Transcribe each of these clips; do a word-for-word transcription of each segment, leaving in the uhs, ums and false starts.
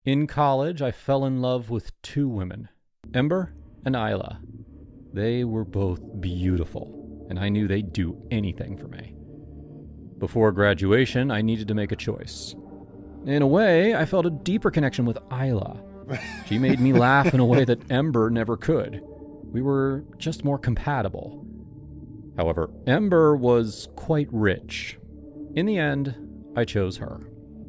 In college, I fell in love with two women, Ember and Isla. They were both beautiful, and I knew they'd do anything for me. Before graduation, I needed to make a choice. In a way, I felt a deeper connection with Isla. She made me laugh in a way that Ember never could. We were just more compatible. However, Ember was quite rich. In the end, I chose her.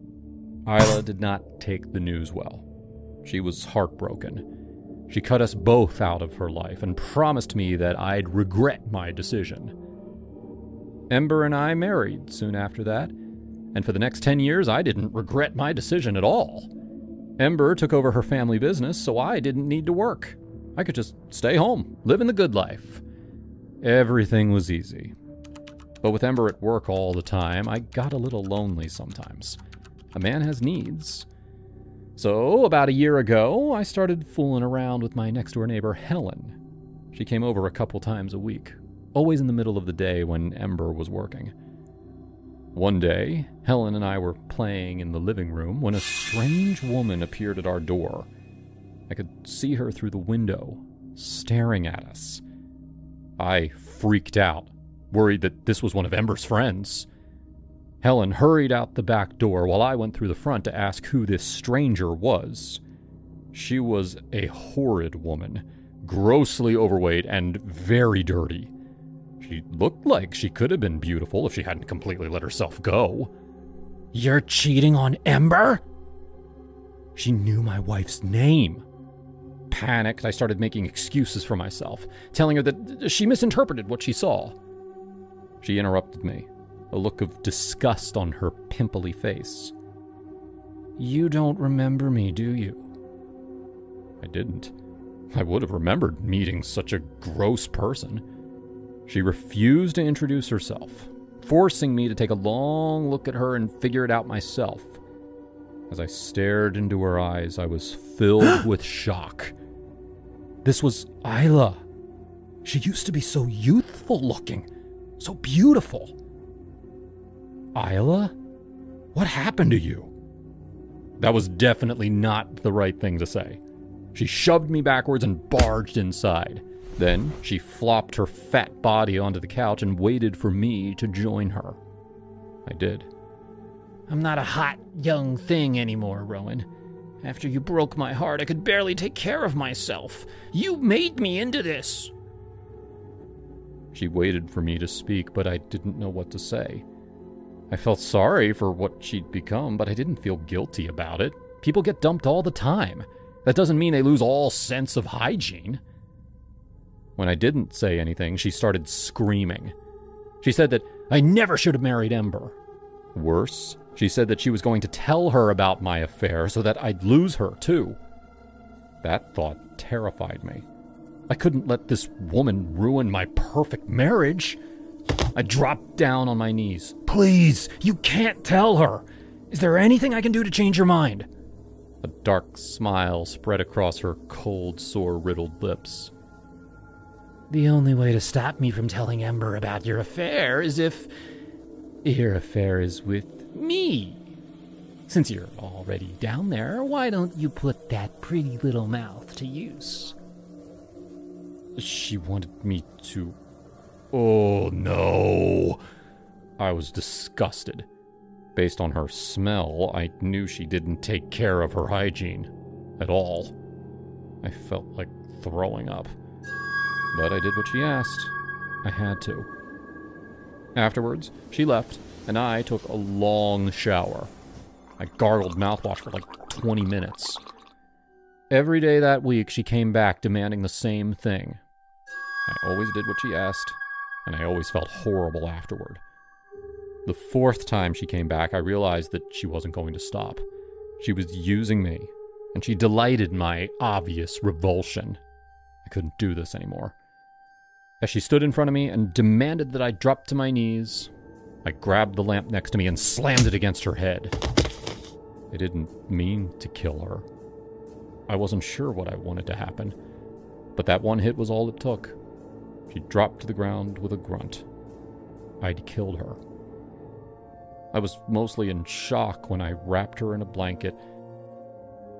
Isla did not take the news well. She was heartbroken. She cut us both out of her life and promised me that I'd regret my decision. Ember and I married soon after that, and for the next ten years I didn't regret my decision at all. Ember took over her family business, so I didn't need to work. I could just stay home, living the good life. Everything was easy. But with Ember at work all the time, I got a little lonely sometimes. A man has needs. So, about a year ago, I started fooling around with my next-door neighbor, Helen. She came over a couple times a week, always in the middle of the day when Ember was working. One day, Helen and I were playing in the living room when a strange woman appeared at our door. I could see her through the window, staring at us. I freaked out, worried that this was one of Ember's friends. Helen hurried out the back door while I went through the front to ask who this stranger was. She was a horrid woman, grossly overweight and very dirty. She looked like she could have been beautiful if she hadn't completely let herself go. "You're cheating on Ember?" She knew my wife's name. Panicked, I started making excuses for myself, telling her that she misinterpreted what she saw. She interrupted me, a look of disgust on her pimply face. "You don't remember me, do you?" I didn't. I would have remembered meeting such a gross person. She refused to introduce herself, forcing me to take a long look at her and figure it out myself. As I stared into her eyes, I was filled with shock. This was Isla. She used to be so youthful looking, so beautiful. Isla? What happened to you? That was definitely not the right thing to say. She shoved me backwards and barged inside. Then she flopped her fat body onto the couch and waited for me to join her. I did. "I'm not a hot, young thing anymore, Rowan. After you broke my heart, I could barely take care of myself. You made me into this." She waited for me to speak, but I didn't know what to say. I felt sorry for what she'd become, but I didn't feel guilty about it. People get dumped all the time. That doesn't mean they lose all sense of hygiene. When I didn't say anything, she started screaming. She said that I never should have married Ember. Worse, she said that she was going to tell her about my affair so that I'd lose her, too. That thought terrified me. I couldn't let this woman ruin my perfect marriage. I dropped down on my knees. "Please, you can't tell her. Is there anything I can do to change your mind?" A dark smile spread across her cold, sore-riddled lips. "The only way to stop me from telling Ember about your affair is if your affair is with me. Since you're already down there, why don't you put that pretty little mouth to use?" She wanted me to... Oh, no. I was disgusted. Based on her smell, I knew she didn't take care of her hygiene at all. I felt like throwing up. But I did what she asked. I had to. Afterwards, she left, and I took a long shower. I gargled mouthwash for like twenty minutes. Every day that week, she came back demanding the same thing. I always did what she asked, and I always felt horrible afterward. The fourth time she came back, I realized that she wasn't going to stop. She was using me, and she delighted in my obvious revulsion. I couldn't do this anymore. As she stood in front of me and demanded that I drop to my knees, I grabbed the lamp next to me and slammed it against her head. I didn't mean to kill her. I wasn't sure what I wanted to happen, but that one hit was all it took. She dropped to the ground with a grunt. I'd killed her. I was mostly in shock when I wrapped her in a blanket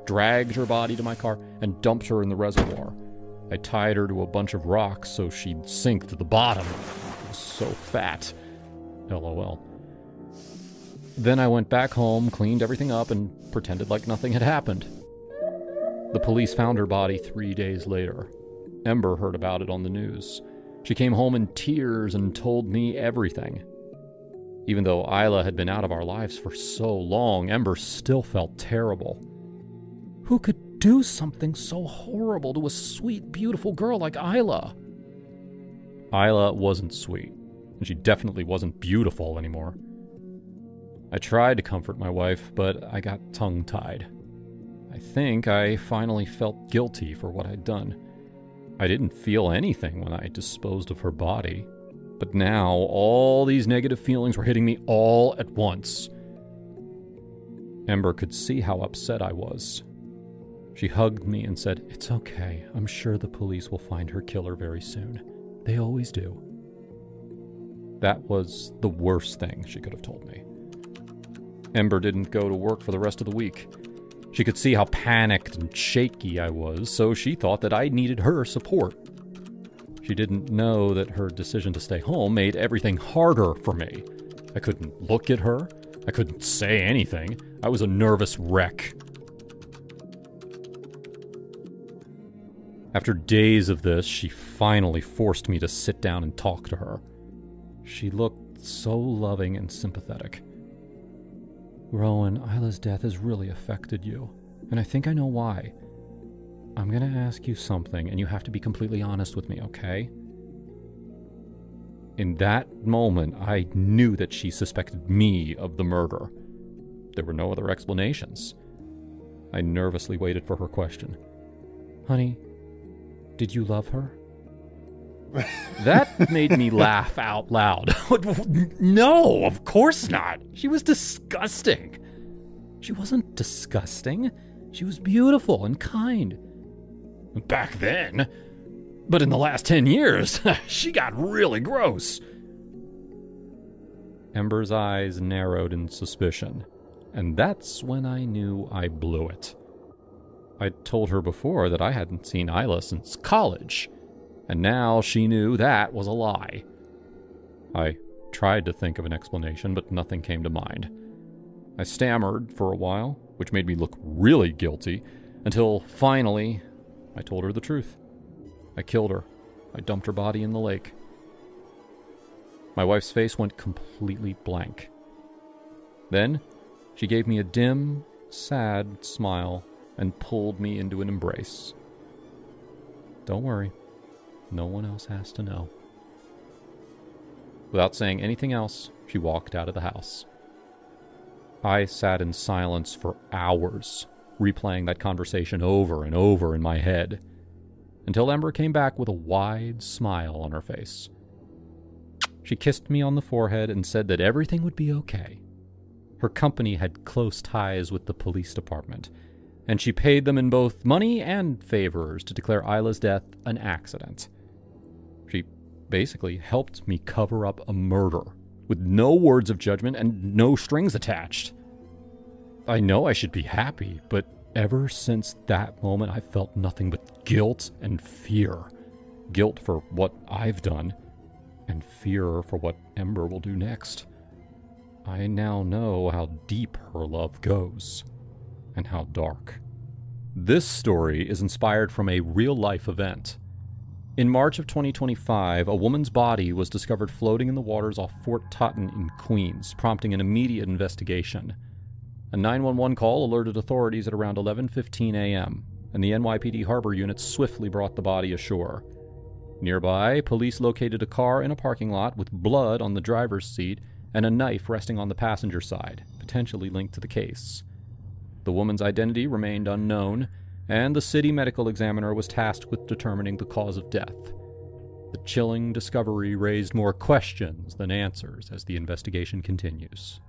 dragged her body to my car, and dumped her in the reservoir. I tied her to a bunch of rocks so she'd sink to the bottom. She was so fat. LOL. Then I went back home, cleaned everything up, and pretended like nothing had happened. The police found her body three days later. Ember heard about it on the news. She came home in tears and told me everything. Even though Isla had been out of our lives for so long, Ember still felt terrible. Who could do something so horrible to a sweet, beautiful girl like Isla? Isla wasn't sweet, and she definitely wasn't beautiful anymore. I tried to comfort my wife, but I got tongue-tied. I think I finally felt guilty for what I'd done. I didn't feel anything when I disposed of her body, but now all these negative feelings were hitting me all at once. Ember could see how upset I was. She hugged me and said, "It's okay. I'm sure the police will find her killer very soon. They always do." That was the worst thing she could have told me. Ember didn't go to work for the rest of the week. She could see how panicked and shaky I was, so she thought that I needed her support. She didn't know that her decision to stay home made everything harder for me. I couldn't look at her. I couldn't say anything. I was a nervous wreck. After days of this, she finally forced me to sit down and talk to her. She looked so loving and sympathetic. "Rowan, Isla's death has really affected you, and I think I know why. I'm going to ask you something, and you have to be completely honest with me, okay?" In that moment, I knew that she suspected me of the murder. There were no other explanations. I nervously waited for her question. "Honey, did you love her?" That made me laugh out loud. No, of course not. She was disgusting. She wasn't disgusting. She was beautiful and kind. Back then. But in the last ten years, she got really gross. Ember's eyes narrowed in suspicion, and that's when I knew I blew it. I'd told her before that I hadn't seen Isla since college, and now she knew that was a lie. I tried to think of an explanation, but nothing came to mind. I stammered for a while, which made me look really guilty, until finally I told her the truth. I killed her. I dumped her body in the lake. My wife's face went completely blank. Then she gave me a dim, sad smile and pulled me into an embrace. "Don't worry. No one else has to know." Without saying anything else, she walked out of the house. I sat in silence for hours, replaying that conversation over and over in my head, until Ember came back with a wide smile on her face. She kissed me on the forehead and said that everything would be okay. Her company had close ties with the police department, and she paid them in both money and favors to declare Isla's death an accident. She basically helped me cover up a murder, with no words of judgment and no strings attached. I know I should be happy, but ever since that moment I felt nothing but guilt and fear. Guilt for what I've done, and fear for what Ember will do next. I now know how deep her love goes, and how dark. This story is inspired from a real-life event. In March of twenty twenty-five, a woman's body was discovered floating in the waters off Fort Totten in Queens, prompting an immediate investigation. A nine one one call alerted authorities at around eleven fifteen a.m., and the N Y P D Harbor unit swiftly brought the body ashore. Nearby, police located a car in a parking lot with blood on the driver's seat and a knife resting on the passenger side, potentially linked to the case. The woman's identity remained unknown, and the city medical examiner was tasked with determining the cause of death. The chilling discovery raised more questions than answers as the investigation continues.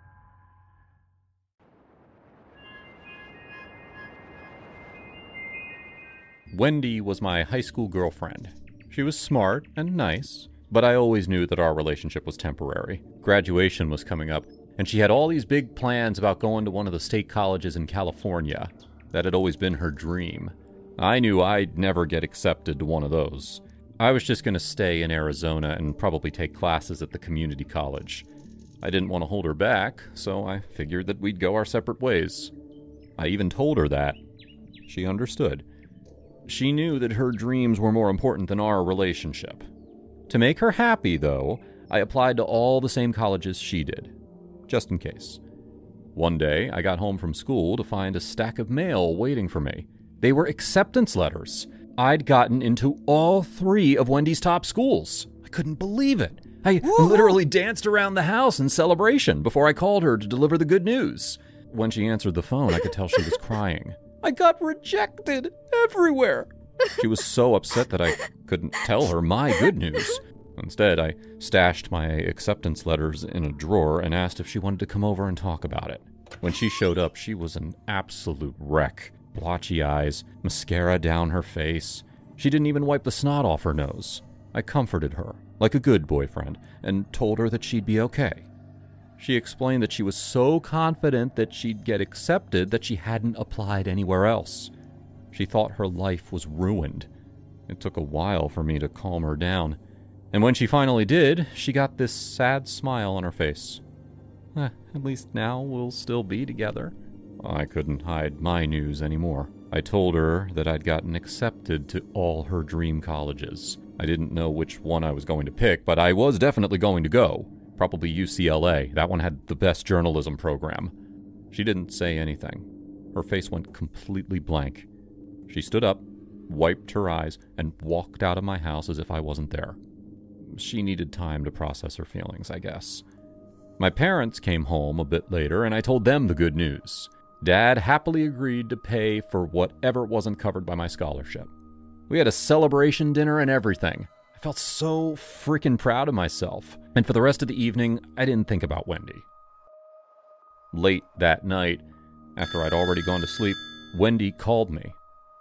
Wendy was my high school girlfriend. She was smart and nice, but I always knew that our relationship was temporary. Graduation was coming up, and she had all these big plans about going to one of the state colleges in California. That had always been her dream. I knew I'd never get accepted to one of those. I was just going to stay in Arizona and probably take classes at the community college. I didn't want to hold her back, so I figured that we'd go our separate ways. I even told her that. She understood. She knew that her dreams were more important than our relationship. To make her happy, though, I applied to all the same colleges she did, just in case. One day, I got home from school to find a stack of mail waiting for me. They were acceptance letters. I'd gotten into all three of Wendy's top schools. I couldn't believe it. I Woo! literally danced around the house in celebration before I called her to deliver the good news. When she answered the phone, I could tell she was crying. I got rejected everywhere. She was so upset that I couldn't tell her my good news. Instead, I stashed my acceptance letters in a drawer and asked if she wanted to come over and talk about it. When she showed up, she was an absolute wreck. Blotchy eyes, mascara down her face. She didn't even wipe the snot off her nose. I comforted her, like a good boyfriend, and told her that she'd be okay. She explained that she was so confident that she'd get accepted that she hadn't applied anywhere else. She thought her life was ruined. It took a while for me to calm her down. And when she finally did, she got this sad smile on her face. Eh, at least now we'll still be together. I couldn't hide my news anymore. I told her that I'd gotten accepted to all her dream colleges. I didn't know which one I was going to pick, but I was definitely going to go. Probably U C L A. That one had the best journalism program. She didn't say anything. Her face went completely blank. She stood up, wiped her eyes, and walked out of my house as if I wasn't there. She needed time to process her feelings, I guess. My parents came home a bit later, and I told them the good news. Dad happily agreed to pay for whatever wasn't covered by my scholarship. We had a celebration dinner and everything. I felt so freaking proud of myself. And for the rest of the evening, I didn't think about Wendy. Late that night, after I'd already gone to sleep, Wendy called me.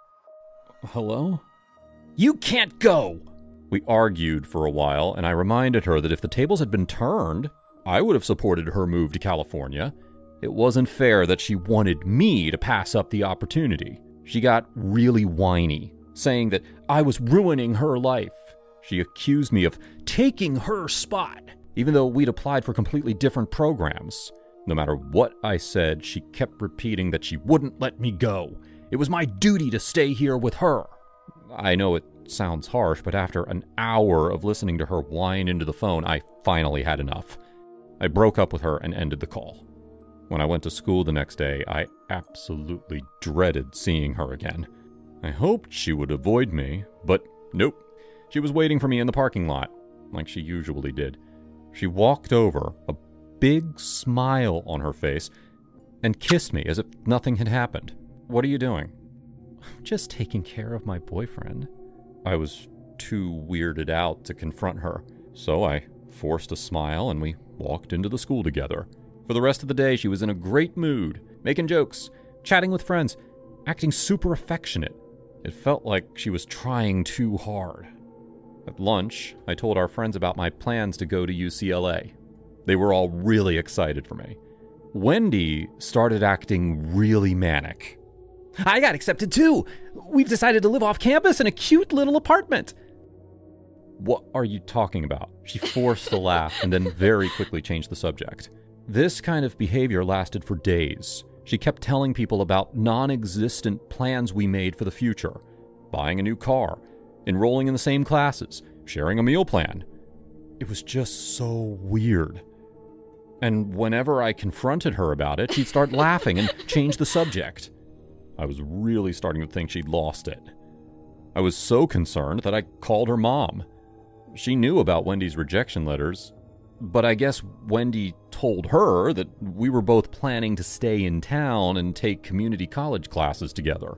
Hello? You can't go! We argued for a while, and I reminded her that if the tables had been turned, I would have supported her move to California. It wasn't fair that she wanted me to pass up the opportunity. She got really whiny, saying that I was ruining her life. She accused me of taking her spot, even though we'd applied for completely different programs. No matter what I said, she kept repeating that she wouldn't let me go. It was my duty to stay here with her. I know it sounds harsh, but after an hour of listening to her whine into the phone, I finally had enough. I broke up with her and ended the call. When I went to school the next day, I absolutely dreaded seeing her again. I hoped she would avoid me, but nope. She was waiting for me in the parking lot, like she usually did. She walked over, a big smile on her face, and kissed me as if nothing had happened. What are you doing? Just taking care of my boyfriend. I was too weirded out to confront her, so I forced a smile and we walked into the school together. For the rest of the day, she was in a great mood, making jokes, chatting with friends, acting super affectionate. It felt like she was trying too hard. At lunch, I told our friends about my plans to go to U C L A. They were all really excited for me. Wendy started acting really manic. I got accepted too! We've decided to live off campus in a cute little apartment! What are you talking about? She forced a laugh and then very quickly changed the subject. This kind of behavior lasted for days. She kept telling people about non-existent plans we made for the future. Buying a new car, enrolling in the same classes, sharing a meal plan. It was just so weird. And whenever I confronted her about it, she'd start laughing and change the subject. I was really starting to think she'd lost it. I was so concerned that I called her mom. She knew about Wendy's rejection letters, but I guess Wendy told her that we were both planning to stay in town and take community college classes together.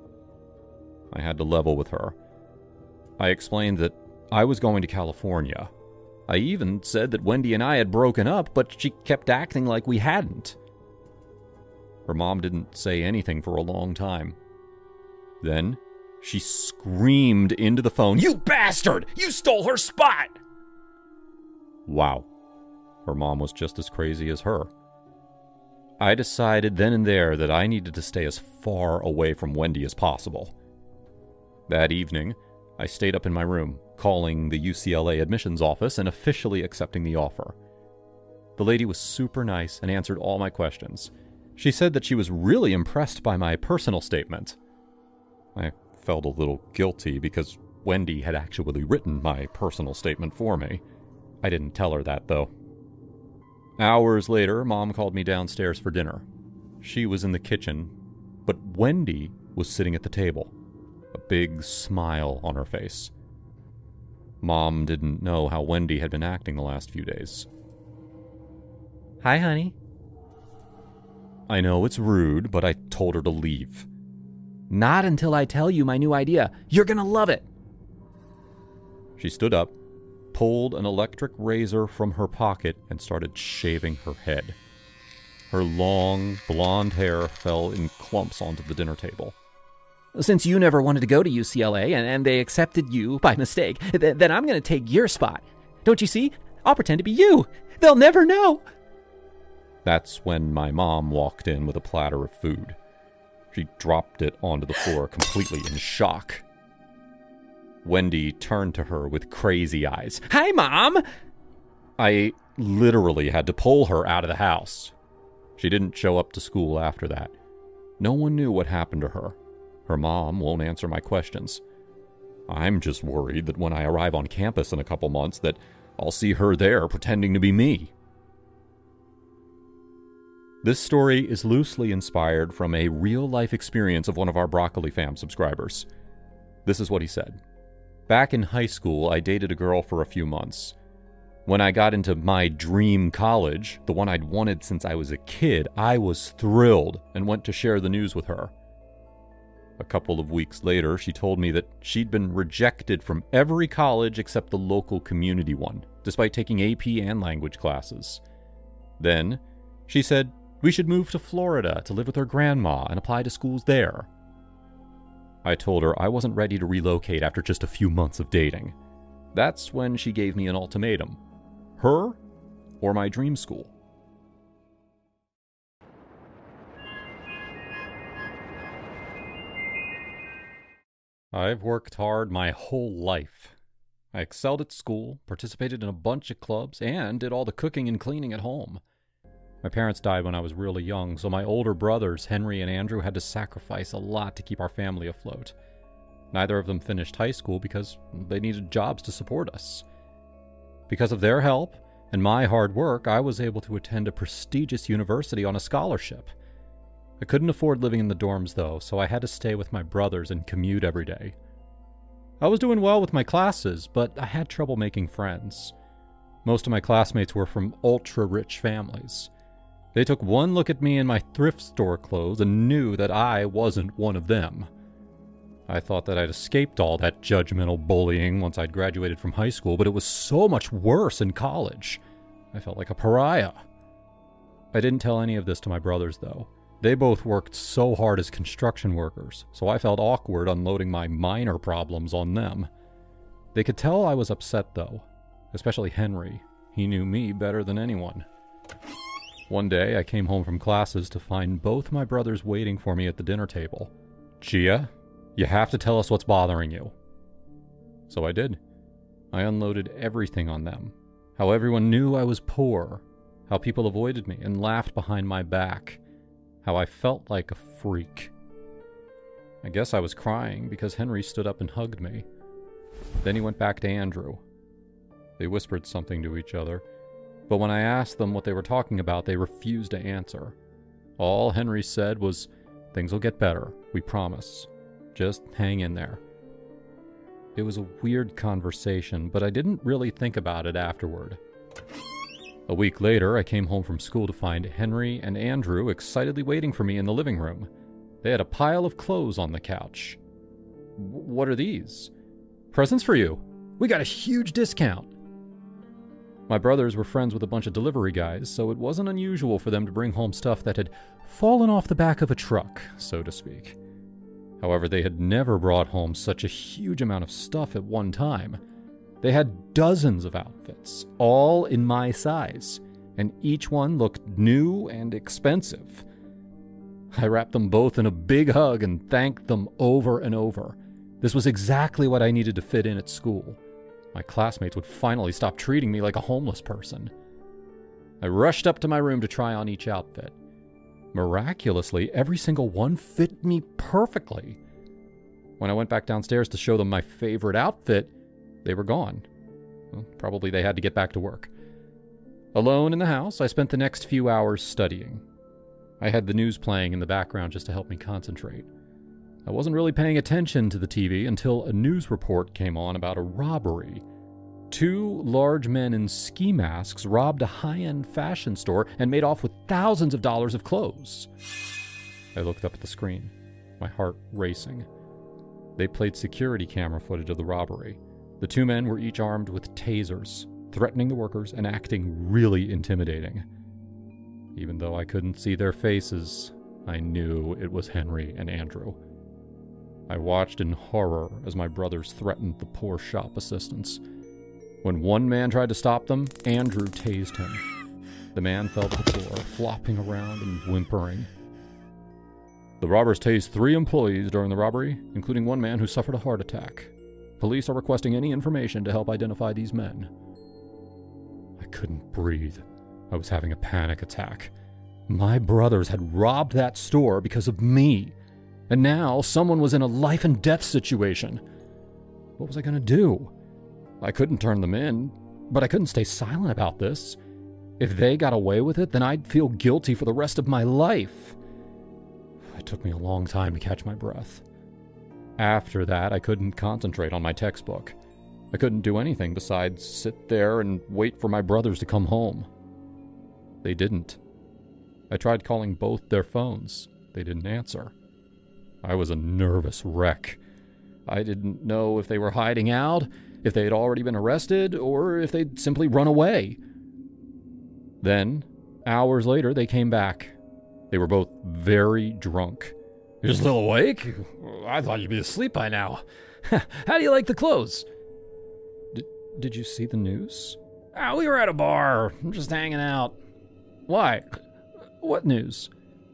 I had to level with her. I explained that I was going to California. I even said that Wendy and I had broken up, but she kept acting like we hadn't. Her mom didn't say anything for a long time. Then, she screamed into the phone, "You bastard! You stole her spot!" Wow. Her mom was just as crazy as her. I decided then and there that I needed to stay as far away from Wendy as possible. That evening, I stayed up in my room, calling the U C L A admissions office and officially accepting the offer. The lady was super nice and answered all my questions. She said that she was really impressed by my personal statement. I felt a little guilty because Wendy had actually written my personal statement for me. I didn't tell her that, though. Hours later, Mom called me downstairs for dinner. She was in the kitchen, but Wendy was sitting at the table, a big smile on her face. Mom didn't know how Wendy had been acting the last few days. "Hi, honey." I know it's rude, but I told her to leave. "Not until I tell you my new idea. You're gonna love it." She stood up, pulled an electric razor from her pocket, and started shaving her head. Her long, blonde hair fell in clumps onto the dinner table. "Since you never wanted to go to U C L A and, and they accepted you by mistake, th- then I'm going to take your spot. Don't you see? I'll pretend to be you. They'll never know." That's when my mom walked in with a platter of food. She dropped it onto the floor completely in shock. Wendy turned to her with crazy eyes. "Hi, Mom!" I literally had to pull her out of the house. She didn't show up to school after that. No one knew what happened to her. Her mom won't answer my questions. I'm just worried that when I arrive on campus in a couple months that I'll see her there pretending to be me. This story is loosely inspired from a real-life experience of one of our Broccoli Fam subscribers. This is what he said. "Back in high school, I dated a girl for a few months. When I got into my dream college, the one I'd wanted since I was a kid, I was thrilled and went to share the news with her. A couple of weeks later, she told me that she'd been rejected from every college except the local community one, despite taking A P and language classes. Then, she said we should move to Florida to live with her grandma and apply to schools there. I told her I wasn't ready to relocate after just a few months of dating. That's when she gave me an ultimatum. Her or my dream school. I've worked hard my whole life. I excelled at school, participated in a bunch of clubs, and did all the cooking and cleaning at home. My parents died when I was really young, so my older brothers, Henry and Andrew, had to sacrifice a lot to keep our family afloat. Neither of them finished high school because they needed jobs to support us. Because of their help and my hard work, I was able to attend a prestigious university on a scholarship. I couldn't afford living in the dorms, though, so I had to stay with my brothers and commute every day. I was doing well with my classes, but I had trouble making friends. Most of my classmates were from ultra-rich families. They took one look at me in my thrift store clothes and knew that I wasn't one of them. I thought that I'd escaped all that judgmental bullying once I'd graduated from high school, but it was so much worse in college. I felt like a pariah. I didn't tell any of this to my brothers, though. They both worked so hard as construction workers, so I felt awkward unloading my minor problems on them. They could tell I was upset, though, especially Henry. He knew me better than anyone. One day, I came home from classes to find both my brothers waiting for me at the dinner table. "Gia, you have to tell us what's bothering you." So I did. I unloaded everything on them. How everyone knew I was poor. How people avoided me and laughed behind my back. How I felt like a freak. I guess I was crying because Henry stood up and hugged me. Then he went back to Andrew. They whispered something to each other, but when I asked them what they were talking about, they refused to answer. All Henry said was, "Things will get better, we promise. Just hang in there." It was a weird conversation, but I didn't really think about it afterward. A week later, I came home from school to find Henry and Andrew excitedly waiting for me in the living room. They had a pile of clothes on the couch. "What are these?" "Presents for you. We got a huge discount." My brothers were friends with a bunch of delivery guys, so it wasn't unusual for them to bring home stuff that had fallen off the back of a truck, so to speak. However, they had never brought home such a huge amount of stuff at one time. They had dozens of outfits, all in my size. and each one looked new and expensive. I wrapped them both in a big hug and thanked them over and over. This was exactly what I needed to fit in at school. My classmates would finally stop treating me like a homeless person. I rushed up to my room to try on each outfit. Miraculously, every single one fit me perfectly. When I went back downstairs to show them my favorite outfit, they were gone. Well, probably they had to get back to work. Alone in the house, I spent the next few hours studying. I had the news playing in the background just to help me concentrate. I wasn't really paying attention to the T V until a news report came on about a robbery. Two large men in ski masks robbed a high-end fashion store and made off with thousands of dollars of clothes. I looked up at the screen, my heart racing. They played security camera footage of the robbery. The two men were each armed with tasers, threatening the workers and acting really intimidating. Even though I couldn't see their faces, I knew it was Henry and Andrew. I watched in horror as my brothers threatened the poor shop assistants. When one man tried to stop them, Andrew tased him. The man fell to the floor, flopping around and whimpering. The robbers tased three employees during the robbery, including one man who suffered a heart attack. Police are requesting any information to help identify these men. I couldn't breathe. I was having a panic attack. My brothers had robbed that store because of me. And now someone was in a life and death situation. What was I going to do? I couldn't turn them in, but I couldn't stay silent about this. If they got away with it, then I'd feel guilty for the rest of my life. It took me a long time to catch my breath. After that, I couldn't concentrate on my textbook. I couldn't do anything besides sit there and wait for my brothers to come home. They didn't. I tried calling both their phones. They didn't answer. I was a nervous wreck. I didn't know if they were hiding out, if they had already been arrested, or if they'd simply run away. Then, hours later, they came back. They were both very drunk. You're still awake? I thought you'd be asleep by now. How do you like the clothes? D- did you see the news? Ah, we were at a bar. I'm just hanging out. Why? What news?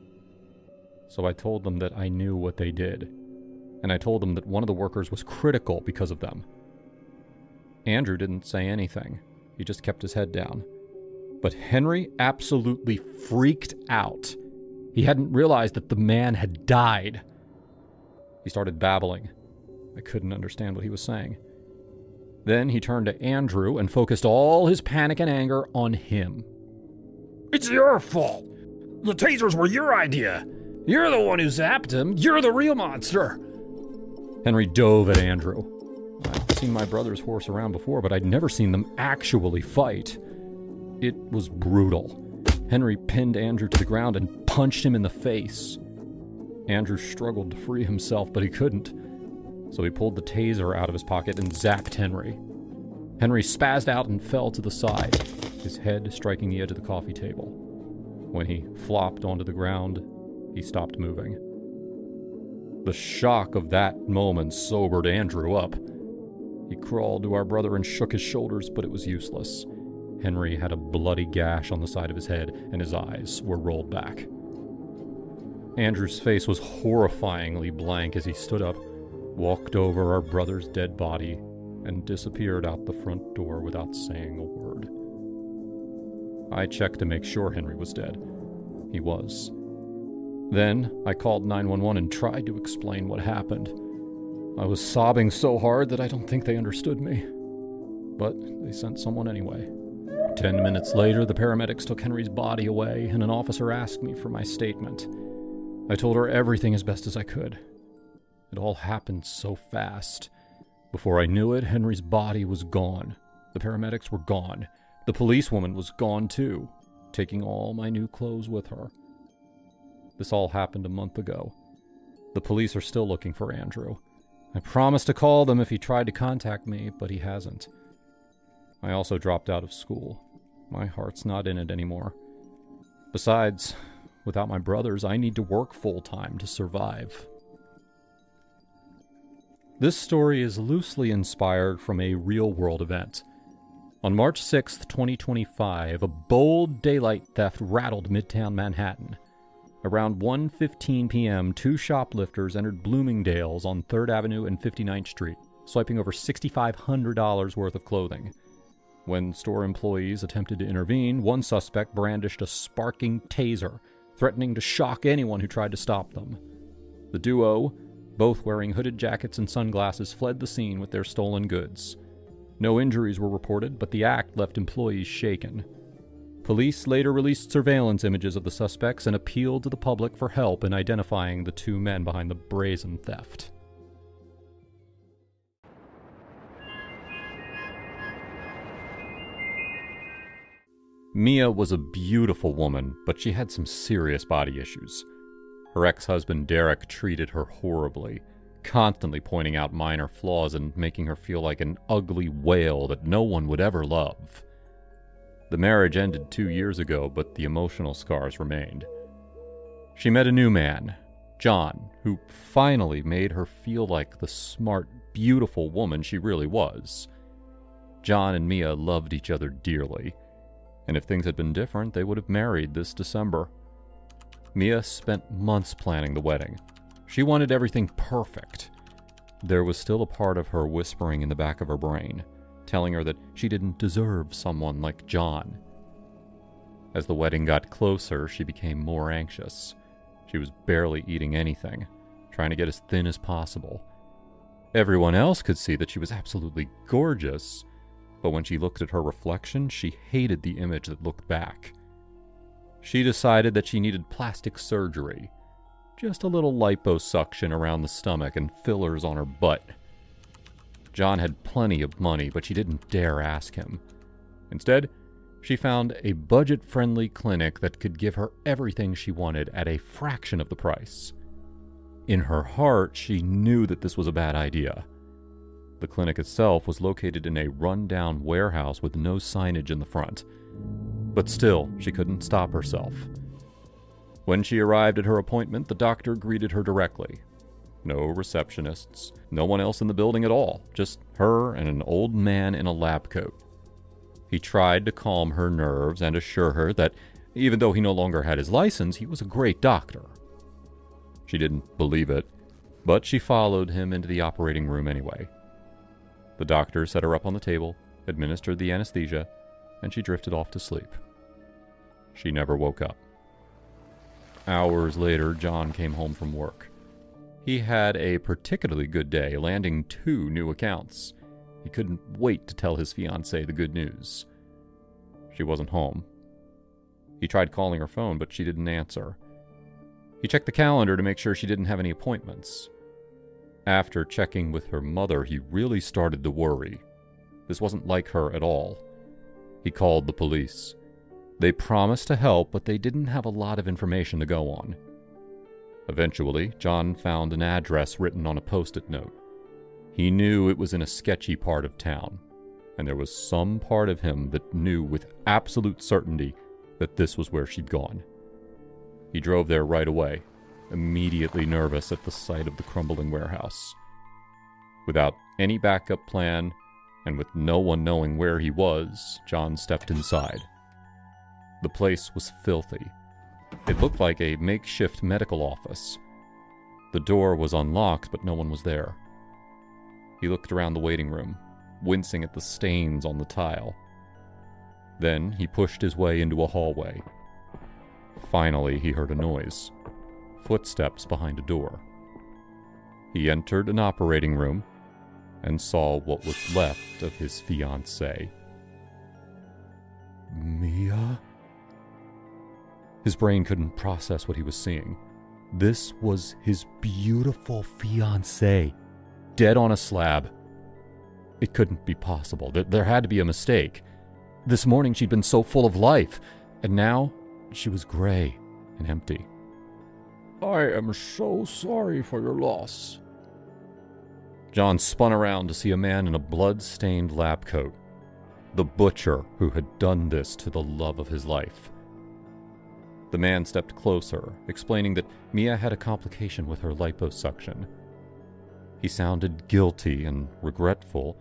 So I told them that I knew what they did. And I told them that one of the workers was critical because of them. Andrew didn't say anything. He just kept his head down. But Henry absolutely freaked out. He hadn't realized that the man had died. He started babbling. I couldn't understand what he was saying. Then he turned to Andrew and focused all his panic and anger on him. It's your fault. The tasers were your idea. You're the one who zapped him. You're the real monster. Henry dove at Andrew. I'd seen my brothers horse around before, but I'd never seen them actually fight. It was brutal. Henry pinned Andrew to the ground and punched him in the face. Andrew struggled to free himself, but he couldn't. So he pulled the taser out of his pocket and zapped Henry. Henry spazzed out and fell to the side, his head striking the edge of the coffee table. When he flopped onto the ground, he stopped moving. The shock of that moment sobered Andrew up. He crawled to our brother and shook his shoulders, but it was useless. Henry had a bloody gash on the side of his head, and his eyes were rolled back. Andrew's face was horrifyingly blank as he stood up, walked over our brother's dead body, and disappeared out the front door without saying a word. I checked to make sure Henry was dead. He was. Then I called nine one one and tried to explain what happened. I was sobbing so hard that I don't think they understood me. But they sent someone anyway. Ten minutes later, the paramedics took Henry's body away, and an officer asked me for my statement. I told her everything as best as I could. It all happened so fast. Before I knew it, Henry's body was gone. The paramedics were gone. The policewoman was gone too, taking all my new clothes with her. This all happened a month ago. The police are still looking for Andrew. I promised to call them if he tried to contact me, but he hasn't. I also dropped out of school. My heart's not in it anymore. Besides, without my brothers, I need to work full-time to survive. This story is loosely inspired from a real-world event. On March sixth, twenty twenty-five, a bold daylight theft rattled Midtown Manhattan. Around one fifteen p.m., two shoplifters entered Bloomingdale's on third Avenue and fifty-ninth Street, swiping over six thousand five hundred dollars worth of clothing. When store employees attempted to intervene, one suspect brandished a sparking taser, threatening to shock anyone who tried to stop them. The duo, both wearing hooded jackets and sunglasses, fled the scene with their stolen goods. No injuries were reported, but the act left employees shaken. Police later released surveillance images of the suspects and appealed to the public for help in identifying the two men behind the brazen theft. Mia was a beautiful woman, but she had some serious body issues. Her ex-husband Derek treated her horribly, constantly pointing out minor flaws and making her feel like an ugly whale that no one would ever love. The marriage ended two years ago, but the emotional scars remained. She met a new man, John, who finally made her feel like the smart, beautiful woman she really was. John and Mia loved each other dearly, and if things had been different, they would have married this December. Mia spent months planning the wedding. She wanted everything perfect. There was still a part of her whispering in the back of her brain, telling her that she didn't deserve someone like John. As the wedding got closer, she became more anxious. She was barely eating anything, trying to get as thin as possible. Everyone else could see that she was absolutely gorgeous, but when she looked at her reflection, she hated the image that looked back. She decided that she needed plastic surgery, just a little liposuction around the stomach and fillers on her butt. John had plenty of money, but she didn't dare ask him. Instead, she found a budget-friendly clinic that could give her everything she wanted at a fraction of the price. In her heart, she knew that this was a bad idea. The clinic itself was located in a run-down warehouse with no signage in the front. But still, she couldn't stop herself. When she arrived at her appointment, the doctor greeted her directly. No receptionists, no one else in the building at all, just her and an old man in a lab coat. He tried to calm her nerves and assure her that, even though he no longer had his license, he was a great doctor. She didn't believe it, but she followed him into the operating room anyway. The doctor set her up on the table, administered the anesthesia, and she drifted off to sleep. She never woke up. Hours later, John came home from work. He had a particularly good day, landing two new accounts. He couldn't wait to tell his fiancée the good news. She wasn't home. He tried calling her phone, but she didn't answer. He checked the calendar to make sure she didn't have any appointments. After checking with her mother, he really started to worry. This wasn't like her at all. He called the police. They promised to help, but they didn't have a lot of information to go on. Eventually, John found an address written on a post-it note. He knew it was in a sketchy part of town, and there was some part of him that knew with absolute certainty that this was where she'd gone. He drove there right away, immediately nervous at the sight of the crumbling warehouse. Without any backup plan, and with no one knowing where he was, John stepped inside. The place was filthy. It looked like a makeshift medical office. The door was unlocked, but no one was there. He looked around the waiting room, wincing at the stains on the tile. Then he pushed his way into a hallway. Finally, he heard a noise. Footsteps behind a door. He entered an operating room and saw what was left of his fiancée. Mia? His brain couldn't process what he was seeing. This was his beautiful fiancée, dead on a slab. It couldn't be possible. There had to be a mistake. This morning she'd been so full of life, and now she was gray and empty. I am so sorry for your loss. John spun around to see a man in a blood-stained lab coat. The butcher who had done this to the love of his life. The man stepped closer, explaining that Mia had a complication with her liposuction. He sounded guilty and regretful,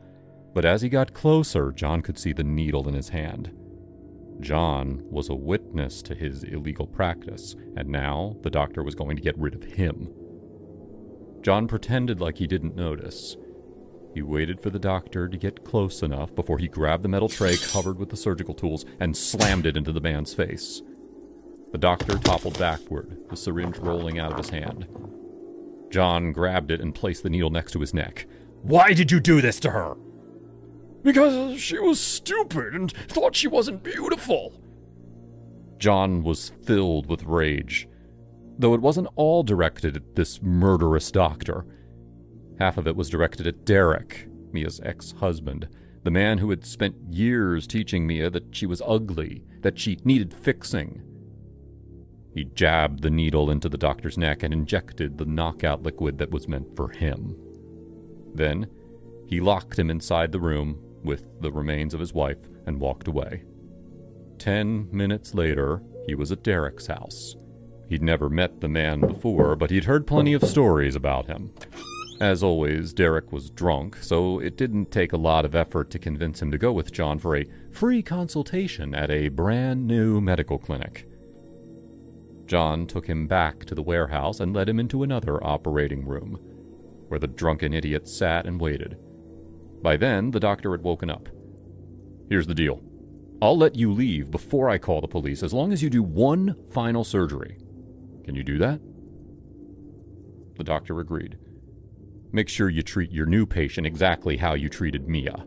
But as he got closer, John could see the needle in his hand. John was a witness to his illegal practice, and now the doctor was going to get rid of him. John pretended like he didn't notice. He waited for the doctor to get close enough before he grabbed the metal tray covered with the surgical tools and slammed it into the man's face. The doctor toppled backward, the syringe rolling out of his hand. John grabbed it and placed the needle next to his neck. "Why did you do this to her?" "Because she was stupid and thought she wasn't beautiful." John was filled with rage, though it wasn't all directed at this murderous doctor. Half of it was directed at Derek, Mia's ex-husband, the man who had spent years teaching Mia that she was ugly, that she needed fixing. He jabbed the needle into the doctor's neck and injected the knockout liquid that was meant for him. Then, he locked him inside the room with the remains of his wife and walked away. Ten minutes later, he was at Derek's house. He'd never met the man before, but he'd heard plenty of stories about him. As always, Derek was drunk, so it didn't take a lot of effort to convince him to go with John for a free consultation at a brand new medical clinic. John took him back to the warehouse and led him into another operating room, where the drunken idiot sat and waited. By then, the doctor had woken up. "Here's the deal. I'll let you leave before I call the police as long as you do one final surgery. Can you do that?" The doctor agreed. "Make sure you treat your new patient exactly how you treated Mia."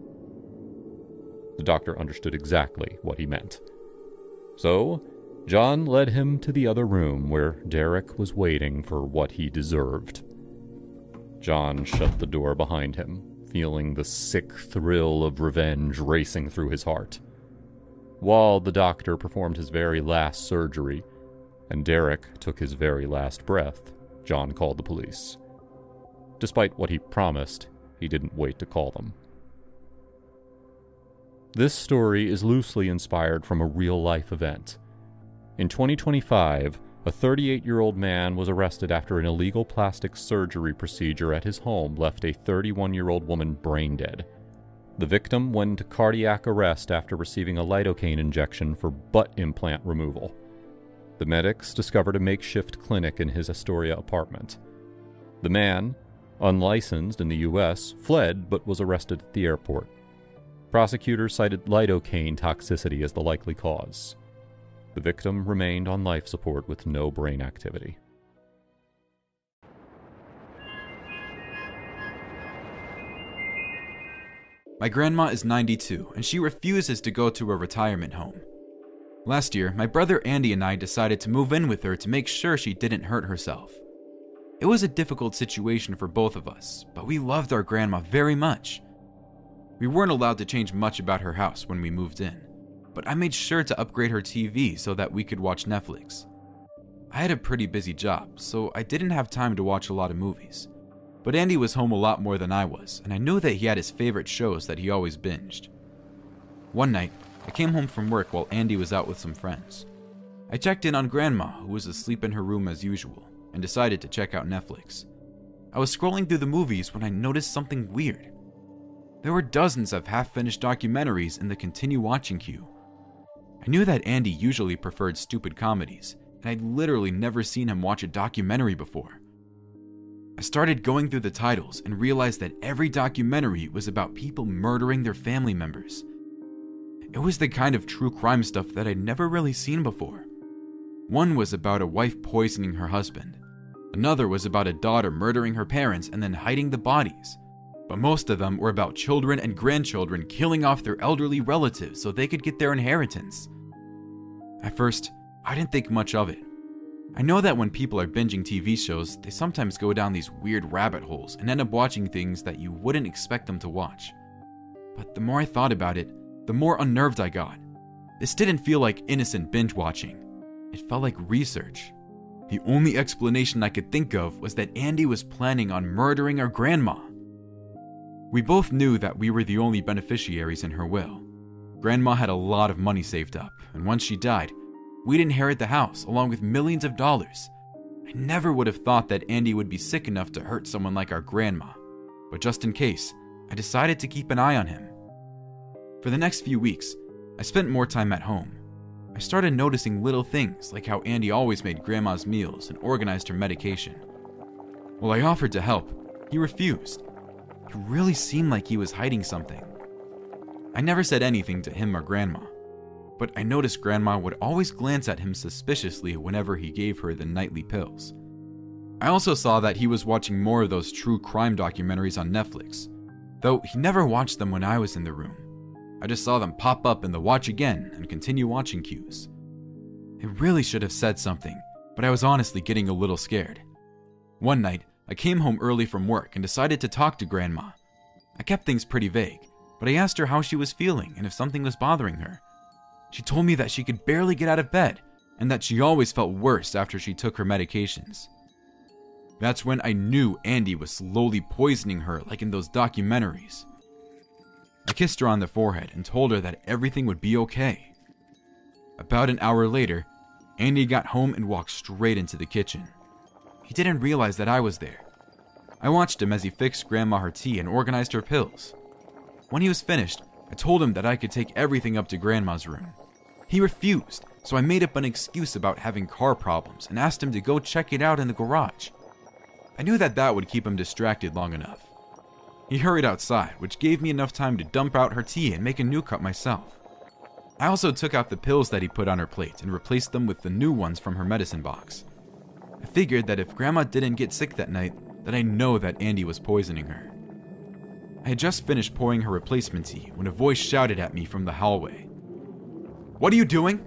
The doctor understood exactly what he meant. So, John led him to the other room where Derek was waiting for what he deserved. John shut the door behind him, feeling the sick thrill of revenge racing through his heart. While the doctor performed his very last surgery, and Derek took his very last breath, John called the police. Despite what he promised, he didn't wait to call them. This story is loosely inspired from a real-life event. In twenty twenty-five, a thirty-eight-year-old man was arrested after an illegal plastic surgery procedure at his home left a thirty-one-year-old woman brain dead. The victim went into cardiac arrest after receiving a lidocaine injection for butt implant removal. The medics discovered a makeshift clinic in his Astoria apartment. The man, unlicensed in the U S, fled but was arrested at the airport. Prosecutors cited lidocaine toxicity as the likely cause. The victim remained on life support with no brain activity. My grandma is ninety-two, and she refuses to go to a retirement home. Last year, my brother Andy and I decided to move in with her to make sure she didn't hurt herself. It was a difficult situation for both of us, but we loved our grandma very much. We weren't allowed to change much about her house when we moved in, but I made sure to upgrade her T V so that we could watch Netflix. I had a pretty busy job, so I didn't have time to watch a lot of movies. But Andy was home a lot more than I was, and I knew that he had his favorite shows that he always binged. One night, I came home from work while Andy was out with some friends. I checked in on Grandma, who was asleep in her room as usual, and decided to check out Netflix. I was scrolling through the movies when I noticed something weird. There were dozens of half-finished documentaries in the continue watching queue. I knew that Andy usually preferred stupid comedies, and I'd literally never seen him watch a documentary before. I started going through the titles and realized that every documentary was about people murdering their family members. It was the kind of true crime stuff that I'd never really seen before. One was about a wife poisoning her husband. Another was about a daughter murdering her parents and then hiding the bodies. But most of them were about children and grandchildren killing off their elderly relatives so they could get their inheritance. At first, I didn't think much of it. I know that when people are binging T V shows, they sometimes go down these weird rabbit holes and end up watching things that you wouldn't expect them to watch. But the more I thought about it, the more unnerved I got. This didn't feel like innocent binge watching. It felt like research. The only explanation I could think of was that Andy was planning on murdering our grandma. We both knew that we were the only beneficiaries in her will. Grandma had a lot of money saved up, and once she died, we'd inherit the house along with millions of dollars. I never would have thought that Andy would be sick enough to hurt someone like our grandma, but just in case, I decided to keep an eye on him. For the next few weeks, I spent more time at home. I started noticing little things like how Andy always made Grandma's meals and organized her medication. While I offered to help, he refused. He really seemed like he was hiding something. I never said anything to him or Grandma, but I noticed Grandma would always glance at him suspiciously whenever he gave her the nightly pills. I also saw that he was watching more of those true crime documentaries on Netflix, though he never watched them when I was in the room. I just saw them pop up in the watch again and continue watching cues. I really should have said something, but I was honestly getting a little scared. One night, I came home early from work and decided to talk to Grandma. I kept things pretty vague, but I asked her how she was feeling and if something was bothering her. She told me that she could barely get out of bed and that she always felt worse after she took her medications. That's when I knew Andy was slowly poisoning her like in those documentaries. I kissed her on the forehead and told her that everything would be okay. About an hour later, Andy got home and walked straight into the kitchen. He didn't realize that I was there. I watched him as he fixed Grandma her tea and organized her pills. When he was finished, I told him that I could take everything up to Grandma's room. He refused, so I made up an excuse about having car problems and asked him to go check it out in the garage. I knew that that would keep him distracted long enough. He hurried outside, which gave me enough time to dump out her tea and make a new cup myself. I also took out the pills that he put on her plate and replaced them with the new ones from her medicine box. I figured that if Grandma didn't get sick that night, then I know that Andy was poisoning her. I had just finished pouring her replacement tea when a voice shouted at me from the hallway. "What are you doing?"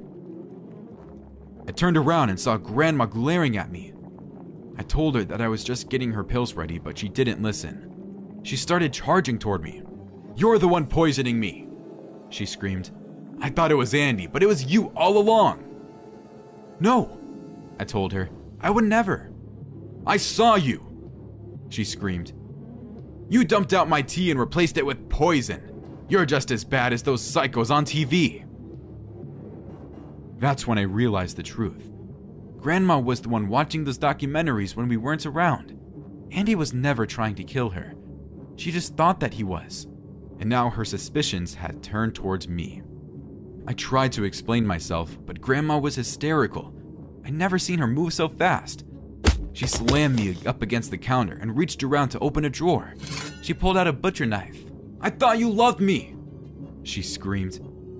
I turned around and saw Grandma glaring at me. I told her that I was just getting her pills ready, but she didn't listen. She started charging toward me. "You're the one poisoning me," she screamed. "I thought it was Andy, but it was you all along." "No," I told her. "I would never." "I saw you," she screamed. "You dumped out my tea and replaced it with poison. You're just as bad as those psychos on T V." That's when I realized the truth. Grandma was the one watching those documentaries when we weren't around. Andy was never trying to kill her. She just thought that he was. And now her suspicions had turned towards me. I tried to explain myself, but Grandma was hysterical. I'd never seen her move so fast. She slammed me up against the counter and reached around to open a drawer. She pulled out a butcher knife. "I thought you loved me," she screamed.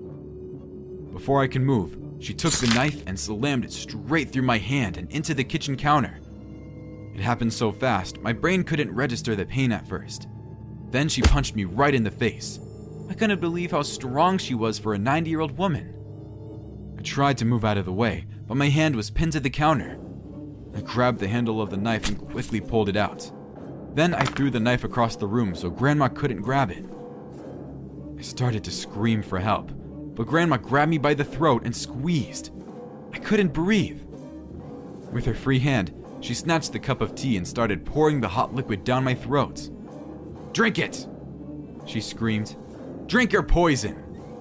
Before I could move, she took the knife and slammed it straight through my hand and into the kitchen counter. It happened so fast, my brain couldn't register the pain at first. Then she punched me right in the face. I couldn't believe how strong she was for a ninety-year-old woman. I tried to move out of the way, but my hand was pinned to the counter. I grabbed the handle of the knife and quickly pulled it out. Then I threw the knife across the room so Grandma couldn't grab it. I started to scream for help, but Grandma grabbed me by the throat and squeezed. I couldn't breathe. With her free hand, she snatched the cup of tea and started pouring the hot liquid down my throat. "Drink it!" she screamed. "Drink your poison!"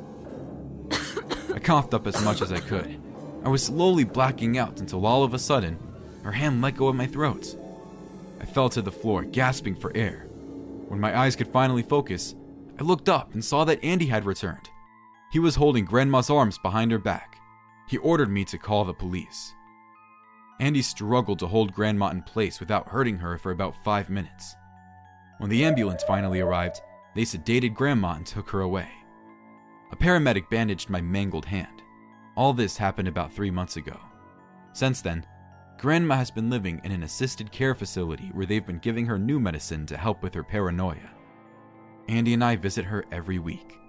I coughed up as much as I could. I was slowly blacking out until all of a sudden, her hand let go of my throat. I fell to the floor, gasping for air. When my eyes could finally focus, I looked up and saw that Andy had returned. He was holding Grandma's arms behind her back. He ordered me to call the police. Andy struggled to hold Grandma in place without hurting her for about five minutes. When the ambulance finally arrived, they sedated Grandma and took her away. A paramedic bandaged my mangled hand. All this happened about three months ago. Since then, Grandma has been living in an assisted care facility where they've been giving her new medicine to help with her paranoia. Andy and I visit her every week.